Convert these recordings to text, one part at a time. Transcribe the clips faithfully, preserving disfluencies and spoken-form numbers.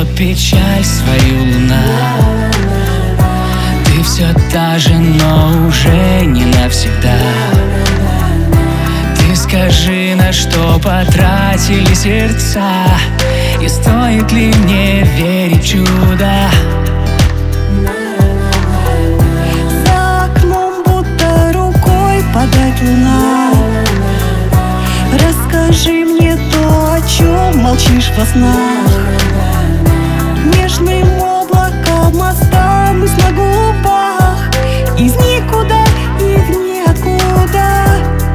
льет печаль свою луна. Ты все та же, но уже не навсегда. Ты скажи, на что потратили сердца, и стоит ли мне верить в чудо? За окном будто рукой подать луна. Расскажи мне то, о чем молчишь во снах. Нежным облаком останусь на губах, из никуда и в ниоткуда.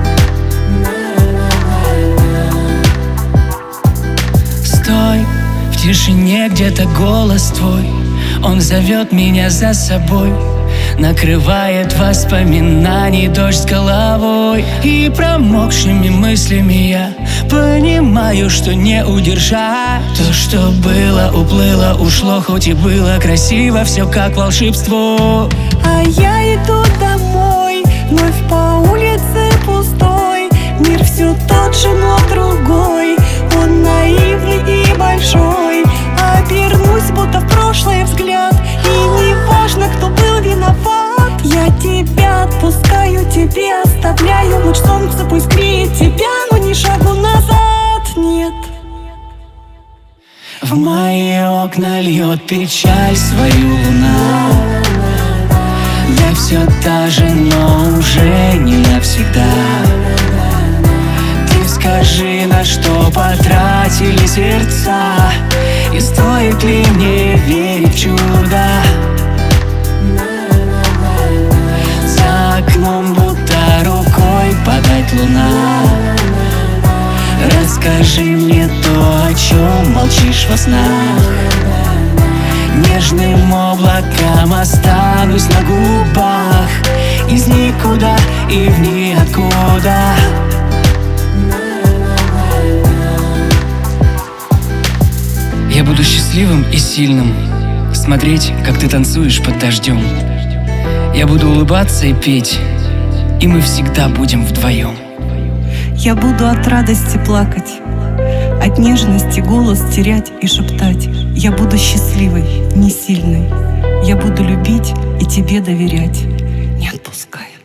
Стой, в тишине где-то голос твой, он зовет меня за собой. Накрывает воспоминаний дождь с головой, и промокшими мыслями я понимаю, что не удержать. То, что было, уплыло, ушло, хоть и было красиво, все как волшебство. А я иду домой, вновь по улице пустой. Мир все тот же, но другой, он наивный и большой. Обернусь, будто в прошлое взгляд, и не важно, кто был виноват. Я тебя отпускаю, тебе оставляю луч солнца, пусть греет тебя, но ни шагу назад нет. В мои окна льет печаль свою луна. Я все та же, но уже не навсегда. Ты скажи, на что потратили сердца, и стоит ли мне верить в чудо? За окном будто рукой подать луна. Расскажи мне то, о чем молчишь во снах. Нежным облаком останусь на губах, из никуда и в ниоткуда. Я буду счастливым и сильным, смотреть, как ты танцуешь под дождем. Я буду улыбаться и петь, и мы всегда будем вдвоем. Я буду от радости плакать, от нежности голос терять и шептать. Я буду счастливой, не сильной. Я буду любить и тебе доверять. Не отпускай.